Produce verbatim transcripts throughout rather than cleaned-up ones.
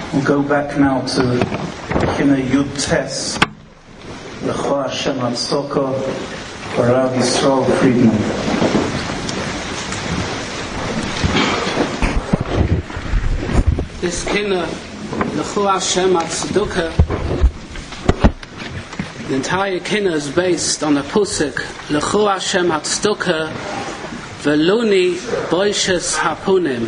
We'll go back now to Kina Yud Tes, L'cho Hashem Hatzedakah, for Rav Yisrael Friedman. This Kina, L'cho Hashem Hatzedakah, the entire Kina is based on a pusik, L'cho Hashem Hatzedakah, Veluni Boishes Hapunim,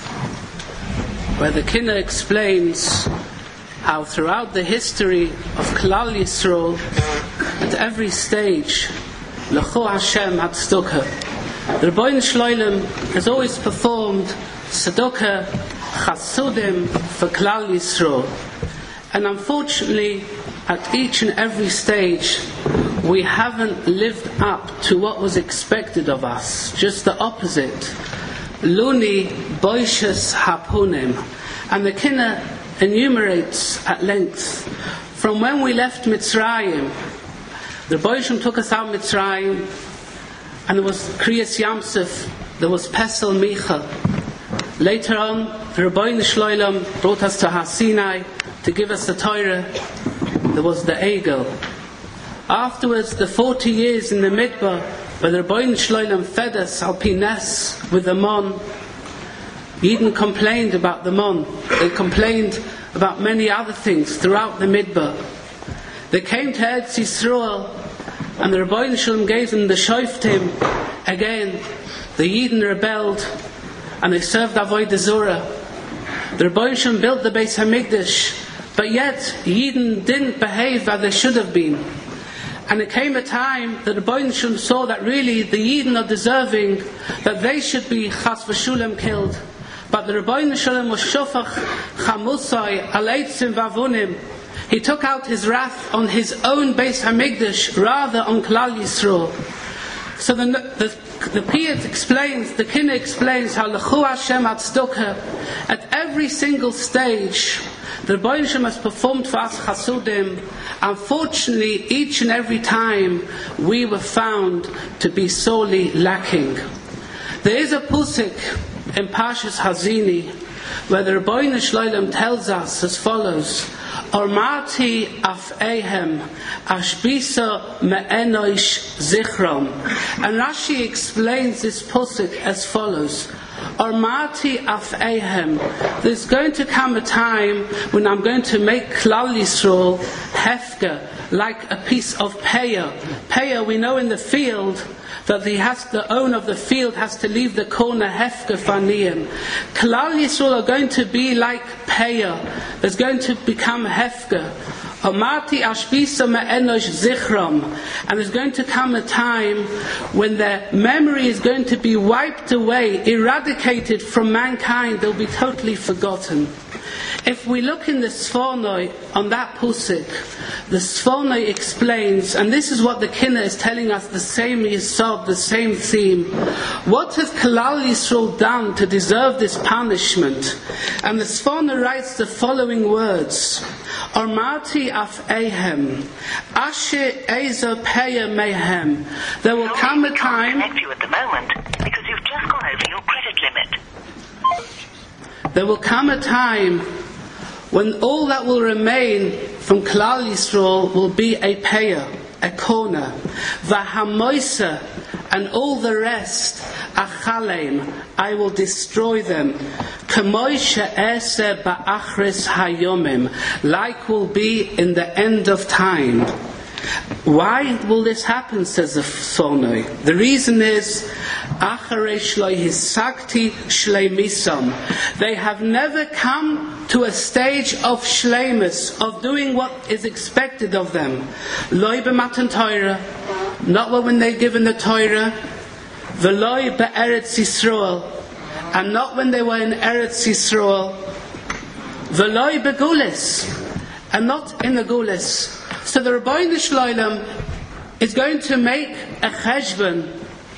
where the Kina explains how throughout the history of Klal Yisrael, at every stage, L'cho Hashem Hatzedakah, the Rebbeinu Shloilem has always performed Tzedakah Chasudim for Klal Yisrael, and unfortunately, at each and every stage, we haven't lived up to what was expected of us. Just the opposite. Luni Boishes Hapunim. And the Kina enumerates at length from when we left Mitzrayim. The Boishim took us out of Mitzrayim, and there was Kriyas Yamsuf, there was Pesel Micha. Later on, the Rebbeinu Shloilem brought us to Har Sinai to give us the Torah. There was the Egel. Afterwards, the forty years in the Midbar, where the Rebbeinu Shloilem fed us al pines with the mon. Yidden complained about the mon. They complained about many other things throughout the Midbar. They came to Eretz Yisrael, and the Rebbeinu Shloilem gave them the Shoftim. Again, the Yidden rebelled, and they served Avodah Zorah. The Rebbeinu Shloilem built the Beis Hamikdash, but yet Yidden didn't behave as they should have been. And it came a time that the Rebbeinu Shloilem saw that really the Yidden are deserving that they should be Chas v'Shulam killed. But the Rebbeinu Shloilem was shofach chamusai aleitzim vavunim. He took out his wrath on his own Beis Hamikdash rather on Klal Yisrael. So the the, the Piyut explains, the Kina explains how L'cho Hashem Hatzedakah, at every single stage, the Rebbeinu Shloilem has performed for us Chasudim. Unfortunately, each and every time we were found to be sorely lacking. There is a pusik in Parshas Hazini where the Rebbeinu Shloilem tells us as follows: Ormati af ehem ashbisa me'enoish zichrom. And Rashi explains this pusik as follows: Ormati af ehem. There's going to come a time when I'm going to make Klal Yisrael hefka, like a piece of peya. Peya, we know in the field that he has, the owner of the field has to leave the corner hefka faniyim. Klal Yisrael are going to be like peya. There's going to become hefka. Amati ashbisa me'enosh zichram. And there's going to come a time when their memory is going to be wiped away, eradicated from mankind. They'll be totally forgotten. If we look in the Sfornoi on that pusik, the Sfornoi explains, and this is what the Kina is telling us, the same Yisod, the same theme. What has Klal Yisrael done to deserve this punishment? And the Sfornoi writes the following words: Ormati af ehem, ashe ezo peya mehem. There will come a time. Connect you at the moment because you've just gone over your credit limit. There will come a time when all that will remain from Klal Yisrael will be a peya, a corner, v'hamoisa, and all the rest, achalem, I will destroy them, k'moisha ese ba'achris hayomim, like will be in the end of time. Why will this happen, says the Sfornoi? The reason is, Acharei shloi hisakti shlei misam. They have never come to a stage of shleimus, of doing what is expected of them. Loi b'matan Torah, not when they're given the Torah, v'loi be'eretz Yisrael, and not when they were in Eretz Yisrael, v'loi be'gulis, and not in the gulis. So the Rebbeinu Shloilem is going to make a cheshbon.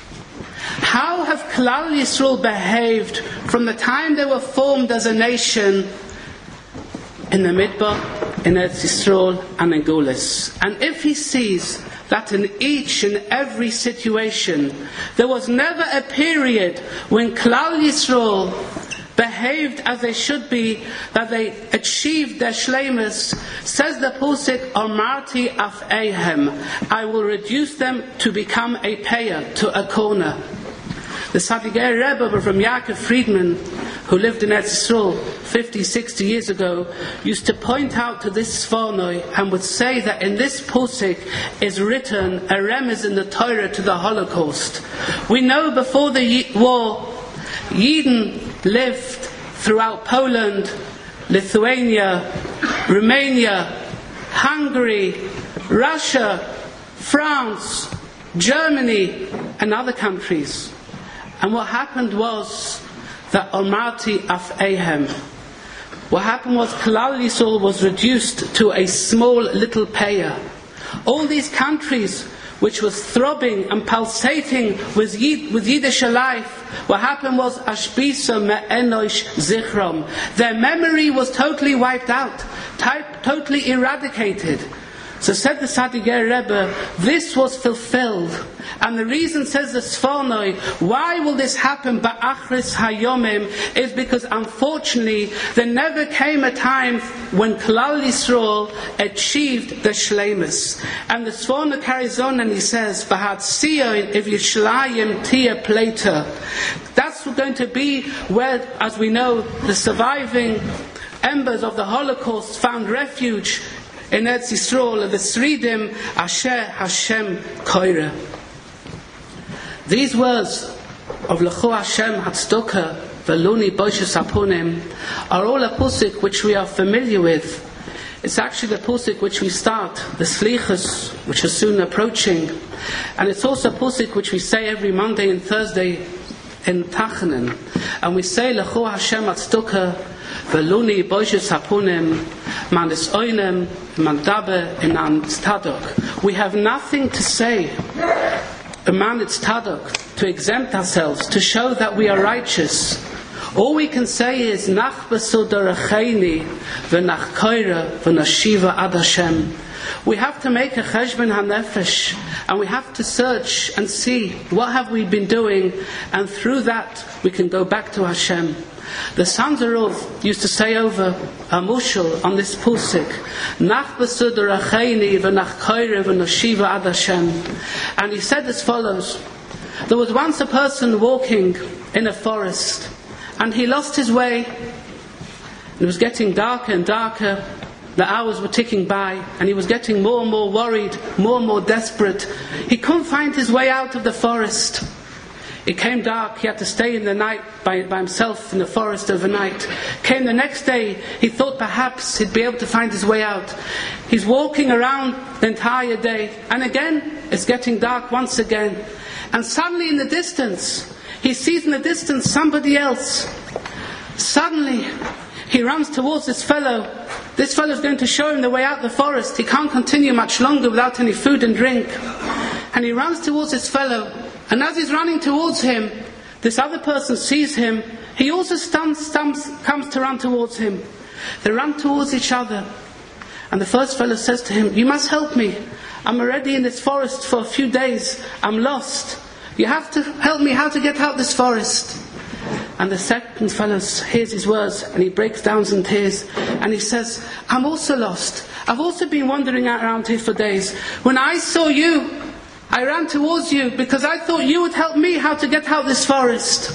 How have Klal Yisrael behaved from the time they were formed as a nation in the Midbar, in Eretz Yisrael, and in Gulis? And if he sees that in each and every situation there was never a period when Klal Yisrael behaved as they should be, that they achieved their shleimus. Says the Pusik, Omarti af ehem, I will reduce them to become a payer, to a corner. The Sadiger Rebbe from Yaakov Friedman, who lived in Eretz Yisrael fifty, sixty years ago, used to point out to this Sfornoi and would say that in this Pusik is written a remez in the Torah to the Holocaust. We know before the war, Yidden lived throughout Poland, Lithuania, Romania, Hungary, Russia, France, Germany, and other countries. And what happened was that Omarti af ehem. What happened was Klal Yisrael was reduced to a small little payer. All these countries which was throbbing and pulsating with, Yid, with Yiddish life, what happened was Ashbisa me'enosh zichrom. Their memory was totally wiped out, type, totally eradicated. So said the Sadiger Rebbe, this was fulfilled. And the reason, says the Sfornoi, why will this happen ba'achris hayomim, is because unfortunately there never came a time when Klal Yisrael achieved the shleimus. And the Sfornoi carries on and he says, B'hat siyon if Yishlayim tia plata. That's going to be where, as we know, the surviving embers of the Holocaust found refuge in Eretz Yisrael, the Sridim Asher Hashem Koira. These words of L'cho Hashem Hatzdokah Veluni Boishes Haponim are all a pusik which we are familiar with. It's actually the pusik which we start, the Slichus, which is soon approaching, and it's also a pusik which we say every Monday and Thursday in Tachanan, and we say L'cho Hashem Hatzdokah Veluni Boishes Haponim Manis Oinem Mandabe Inan Tzadok. We have nothing to say, Man Tzadok, to exempt ourselves, to show that we are righteous. All we can say is Nach Besudaracheni V'nach Koira V'nashiva Ad Hashem. We have to make a cheshbon hanefesh, and we have to search and see what have we been doing, and through that we can go back to Hashem. The sons of Rov used to say over a mushal on this pusik, Nach besudaracheni v'nach koire v'nashiva ad Hashem. And he said as follows: there was once a person walking in a forest, and he lost his way. It was getting darker and darker. The hours were ticking by, and he was getting more and more worried, more and more desperate. He couldn't find his way out of the forest. It came dark, he had to stay in the night by, by himself in the forest overnight. Came the next day, he thought perhaps he'd be able to find his way out. He's walking around the entire day, and again, it's getting dark once again. And suddenly in the distance, he sees in the distance somebody else. Suddenly, he runs towards this fellow. This fellow is going to show him the way out of the forest. He can't continue much longer without any food and drink. And he runs towards this fellow. And as he's running towards him, this other person sees him. He also stumps, stumps, comes to run towards him. They run towards each other. And the first fellow says to him, you must help me. I'm already in this forest for a few days. I'm lost. You have to help me how to get out this forest. And the second fellow hears his words, and he breaks down in tears, and he says, I'm also lost. I've also been wandering around here for days. When I saw you, I ran towards you because I thought you would help me how to get out this forest.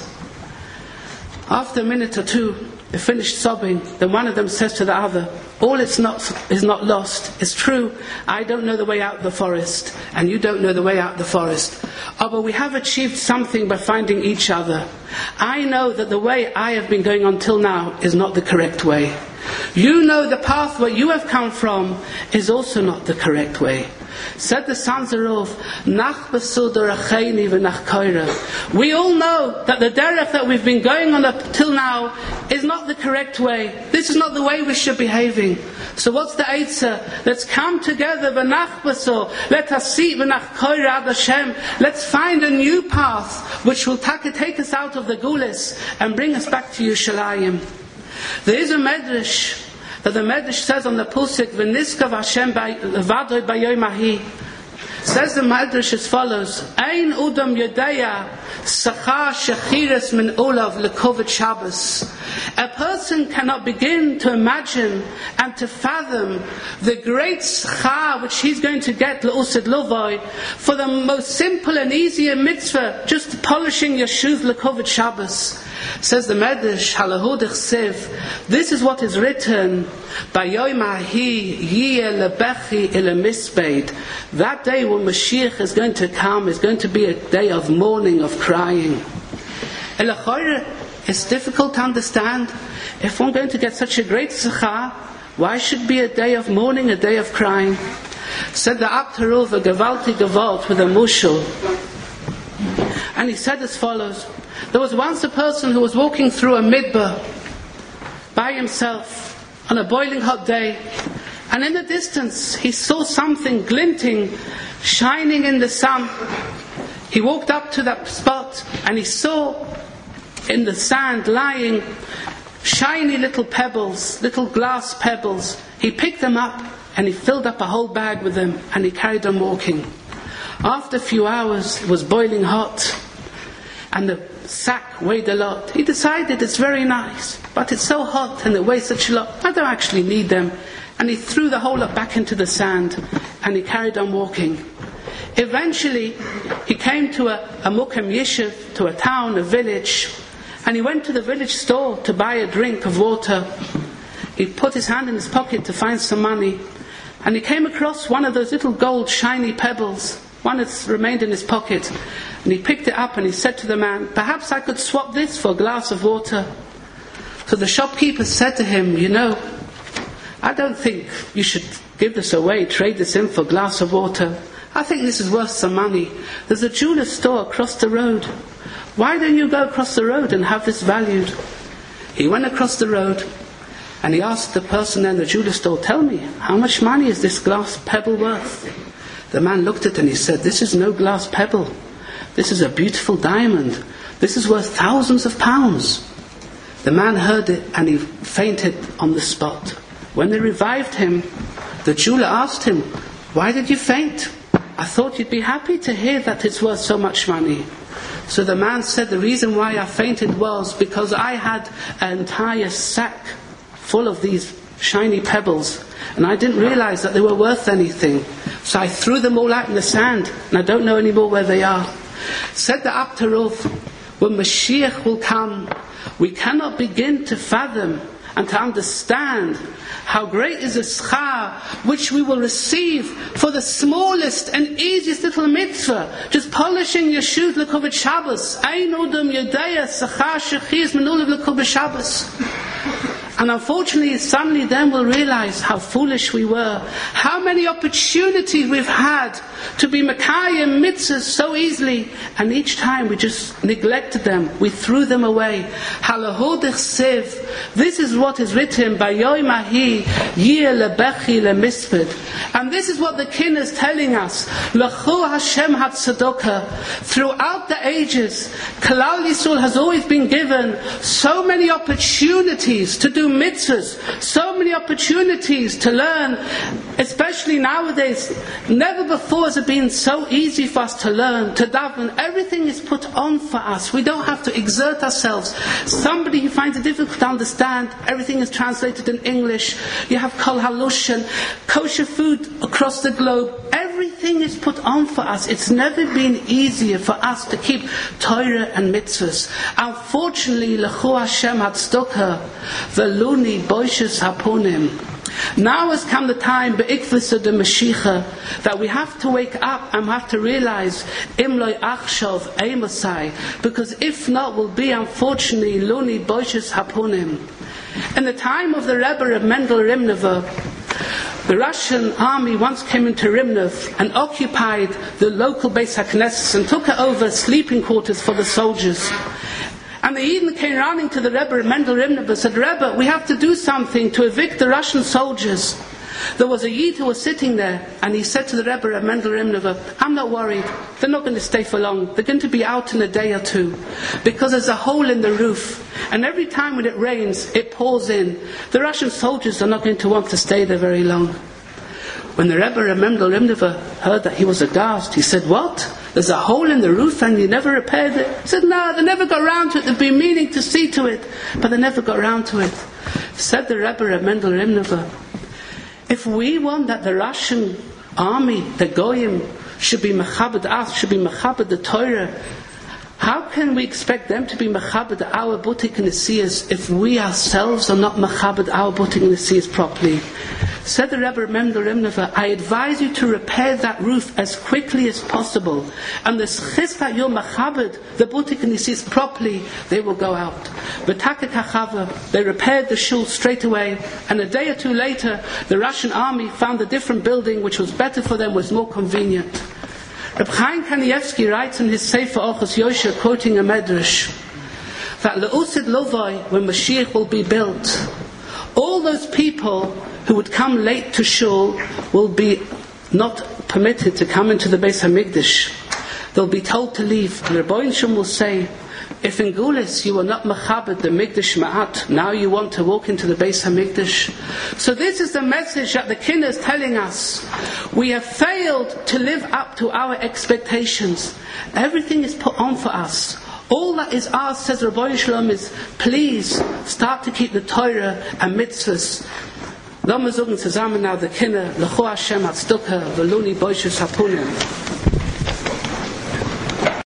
After a minute or two, they finished sobbing. Then one of them says to the other, all it's not is not lost. It's true, I don't know the way out of the forest, and you don't know the way out of the forest. Oh, but we have achieved something by finding each other. I know that the way I have been going on till now is not the correct way. You know the path where you have come from is also not the correct way. Said the sons of Rov, Nach besudaracheni v'nach koira. We all know that the derech that we've been going on up till now is not the correct way. This is not the way we should be behaving. So what's the eitzah? Let's come together, v'nach beso. Let us see v'nach koira ad Hashem. Let's find a new path which will take us out of the gulis and bring us back to Yerushalayim. There is a medrash that the Medrash says on the Pusik, V'niskav Hashem vadoi b'yom hahi. Says the Madrash as follows: Ein udam yodaya sachar shechiras min olav lekovet Shabbos. A person cannot begin to imagine and to fathom the great schar which he's going to get le'usid lovoi for the most simple and easier mitzvah, just polishing your shoes lekovet Shabbos. Says the Medrash, halahudich siv, this is what is written, Bayoim ahi yiyeh lebechi ele misbeid. That day when Mashiach is going to come is going to be a day of mourning, of crying. Elachore, it's difficult to understand. If we're going to get such a great zechah, why should it be a day of mourning, a day of crying? Said the Abtarov, a gevalti gevalt with a mushel. And he said as follows: there was once a person who was walking through a midbar by himself on a boiling hot day, and in the distance he saw something glinting, shining in the sun. He walked up to that spot and he saw in the sand lying shiny little pebbles, little glass pebbles. He picked them up and he filled up a whole bag with them, and he carried on walking. After a few hours, it was boiling hot and the sack weighed a lot. He decided, it's very nice, but it's so hot and it weighs such a lot, I don't actually need them. And he threw the whole lot back into the sand and he carried on walking. Eventually he came to a, a Mukim Yishuv, to a town, a village, and he went to the village store to buy a drink of water. He put his hand in his pocket to find some money, and he came across one of those little gold shiny pebbles, one that's remained in his pocket, and he picked it up and he said to the man, perhaps I could swap this for a glass of water. So the shopkeeper said to him, you know, I don't think you should give this away, trade this in for a glass of water. I think this is worth some money. There's a jeweler's store across the road. Why don't you go across the road and have this valued? He went across the road and he asked the person in the jeweler's store, tell me, how much money is this glass pebble worth? The man looked at it and he said, this is no glass pebble. This is a beautiful diamond. This is worth thousands of pounds. The man heard it and he fainted on the spot. When they revived him, the jeweler asked him, why did you faint? I thought you'd be happy to hear that it's worth so much money. So the man said, the reason why I fainted was because I had an entire sack full of these shiny pebbles, and I didn't realize that they were worth anything. So I threw them all out in the sand, and I don't know anymore where they are. Said the Abtarov, when Mashiach will come, we cannot begin to fathom and to understand how great is the schar which we will receive for the smallest and easiest little mitzvah, just polishing your shoes lekovet Shabbos. Ein udam yodaya sachar shechiras min olav lekovet Shabbos. And unfortunately, suddenly then we'll realize how foolish we were. How many opportunities we've had to be Mekayim mitzvahs so easily, and each time we just neglected them. We threw them away. Halahodich siv. This is what is written by Yoim ahi yiyeh lebechi lemisbed. And this is what the king is telling us. L'chu Hashem hatzadoka. Throughout the ages, Klal Yisrael has always been given so many opportunities to do mitzvahs, so many opportunities to learn, especially nowadays. Never before has it been so easy for us to learn, to daven. Everything is put on for us. We don't have to exert ourselves. Somebody who finds it difficult to understand, everything is translated in English. You have kol halushan, kosher food across the globe. Everything is put on for us. It's never been easier for us to keep Torah and mitzvahs. Unfortunately, L'chu Hashem hatzdokah, veluni boishes haponim. Now has come the time, be'ikvus of the Mashiach, that we have to wake up and have to realize, imloi achshov eimosai, because if not, we'll be unfortunately luni boishes haponim. In the time of the Rebbe of Mendel Rimnova, the Russian army once came into Rimnov and occupied the local Beis HaKnesses and took over sleeping quarters for the soldiers. And the Eden came running to the Rebbe Mendel Rimnov and said, Rebbe, we have to do something to evict the Russian soldiers. There was a Yid who was sitting there, and he said to the Rebbe Mendel Rimnov, I'm not worried, they're not going to stay for long, they're going to be out in a day or two, because there's a hole in the roof, and every time when it rains, it pours in. The Russian soldiers are not going to want to stay there very long. When the Rebbe Mendel Rimneva heard that, he was aghast. He said, "What? There's a hole in the roof and you never repaired it?" He said, "No, they never got around to it. They've been meaning to see to it, but they never got around to it." Said the Rebbe Mendel Rimneva, if we want that the Russian army, the Goyim, should be mechabed us, should be mechabed the Torah, how can we expect them to be mechabed our butik nesiyas if we ourselves are not mechabed our butik nesiyas properly? Said the Rebbe Mendel Rimneva, I advise you to repair that roof as quickly as possible, and the schis that you're mechabed the butik nesiyas properly, they will go out. B'taket hachava, they repaired the shul straight away, and a day or two later, the Russian army found a different building which was better for them, was more convenient. Reb Chaim Kanievsky writes in his Sefer Ochos Yosher, quoting a medrash, that Le'usid Lovoi, when Mashiach will be built, all those people who would come late to shul will be not permitted to come into the Beis HaMikdash. They'll be told to leave. And Rebbein Shem will say, if in Gulis you were not Mechabed the Mikdash Ma'at, now you want to walk into the Beis HaMikdash. So this is the message that the Kinnah is telling us. We have failed to live up to our expectations. Everything is put on for us. All that is asked, says Rabbi Shalom, is please start to keep the Torah and mitzvahs. Lass uns sagen zusammen now the Kinnah, L'cho Hashem Hatzdukah, V'luni Boishus Hapunim.